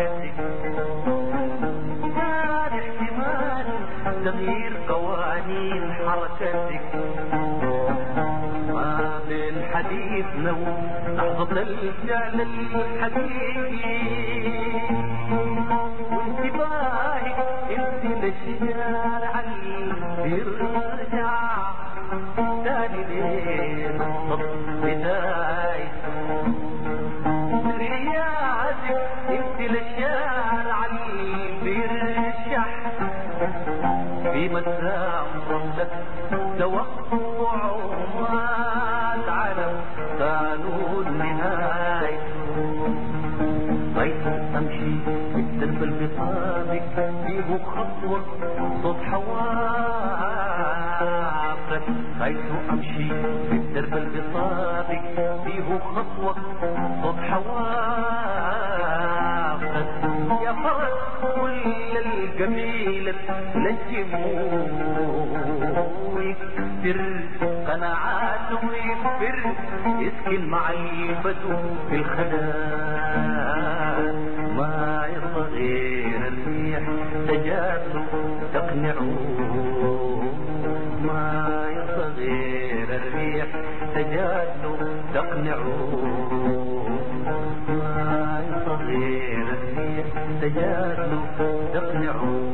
حركتك كان احتمال تغيير قوانين حركتك ما بين حديثنا ولحظة الفعل الحقيقي وانتباهك انت للشارع يرجع تاني ليه بداية حياتك انت للشارع بيرجع في مسام رملك توقع وما تعلم قانون نهاية غيث امشي بالدرب البطابك فيه خطوة صوت حوافك غيث امشي بالدرب البطابك فيه خطوة صوت حوافك يا فرس كل القبيلة لجموه يكسر قناعاته ويكبر يسكن مع البدو في الخدان ما يرضى غير الريح تجاته تقنعوه ما يرضى غير الريح تجاته تقنعوه ما يرضى غير الريح تجاته تقنعوه